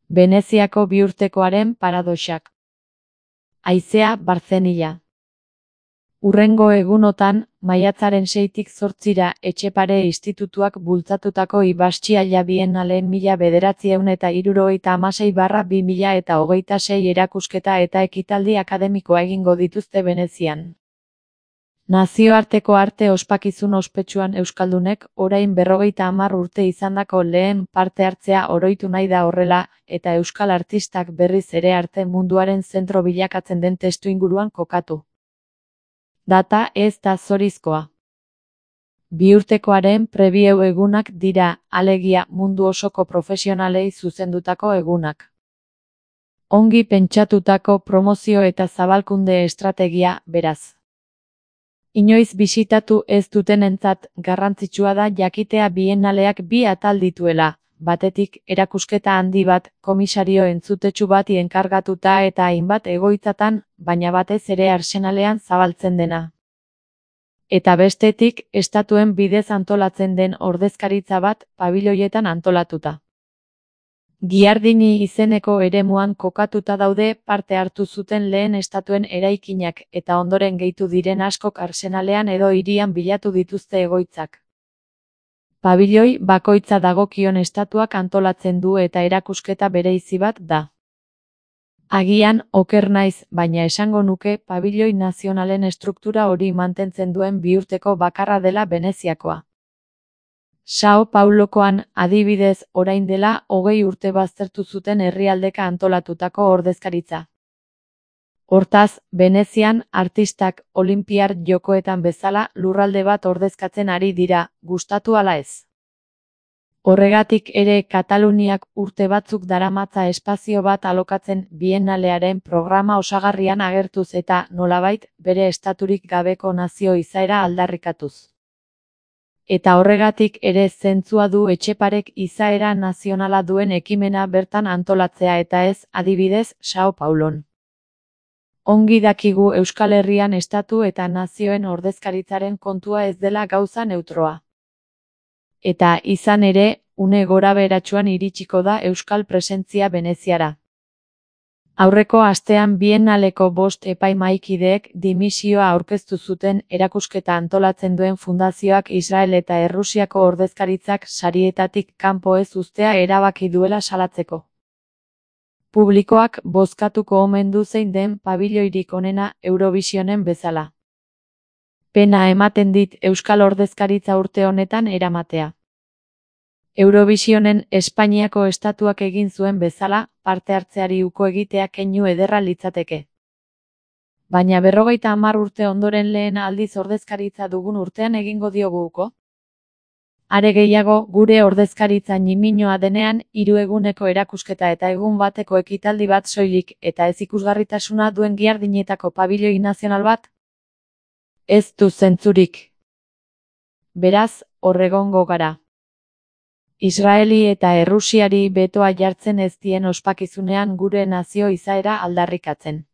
Veneziako bihurtekoaren paradoxak. Haizea Barzenilla. Hurrengo egunotan, maiatzaren 6tik 8ra Etxepare Institutuak bultzatutako Ibastia Biennale 1976/2026 erakusketa eta ekitaldi akademikoa egingo dituzte Venezian. Nazioarteko arte ospakizun ospetsuan euskaldunek orain 50 urte izandako lehen parte hartzea oroitu nahi da horrela, eta euskal artistak berriz ere arte munduaren zentro bilakatzen den testuinguruan kokatu. Data ez da zorizkoa. Bihurtekoaren preview egunak dira, alegia mundu osoko profesionalei zuzendutako egunak. Ongi pentsatutako promozio eta zabalkunde estrategia, beraz. Inoiz bisitatu ez dutenentzat garrantzitsua da jakitea biennaleak bi atal dituela, batetik erakusketa handi bat, komisario entzutetsu bati enkargatuta eta hainbat egoitzatan, baina batez ere arsenalean zabaltzen dena. Eta bestetik, estatuen bidez antolatzen den ordezkaritza bat, pabiloietan antolatuta. Giardini izeneko eremuan kokatuta daude parte hartu zuten lehen estatuen eraikinak eta ondoren gehitu diren askok arsenalean edo hirian bilatu dituzte egoitzak. Pabiloi bakoitza dagokion estatuak antolatzen du eta erakusketa bereizi bat da. Agian, oker naiz, baina esango nuke pabiloi nazionalen estruktura hori mantentzen duen bihurteko bakarra dela Veneziakoa. Sao Paulokoan, adibidez, orain dela 20 urte baztertu zuten herrialdeka antolatutako ordezkaritza. Hortaz, Venezian, artistak Olinpiar Jokoetan bezala lurralde bat ordezkatzen ari dira, gustatu ala ez. Horregatik ere Kataluniak urte batzuk daramatza espazio bat alokatzen biennalearen programa osagarrian agertuz eta, nolabait, bere estaturik gabeko nazio izaera aldarrikatuz. Eta horregatik ere zentzua du Etxeparek izaera nazionala duen ekimena bertan antolatzea eta ez, adibidez, Sao Paulon. Ongi dakigu Euskal Herrian estatu eta nazioen ordezkaritzaren kontua ez dela gauza neutroa. Eta, izan ere, une gorabeheratsuan iritsiko da euskal presentzia Veneziara. Aurreko astean biennaleko 5 epaimahaikideek dimisioa aurkeztu zuten erakusketa antolatzen duen fundazioak Israel eta Errusiako ordezkaritzak sarietatik kanpo ez uztea erabaki duela salatzeko. Publikoak bozkatuko omen du zein den pabiloirik onena Eurovisionen bezala. Pena ematen dit euskal ordezkaritza urte honetan eramatea. Eurovisionen Espainiako estatuak egin zuen bezala, parte hartzeari uko egitea keinu ederra litzateke. Baina 50 urte ondoren lehen aldiz ordezkaritza dugun urtean egingo diogu uko? Are gehiago, gure ordezkaritza ñiminoa denean, 3 eguneko erakusketa eta egun bateko ekitaldi bat soilik, eta ez ikusgarritasuna duen giardinetako pabiloi nazional bat? Ez du zentzurik. Beraz, horregongo gara. Israeli eta Errusiari betoa jartzen ez dien ospakizunean gure nazio izaera aldarrikatzen.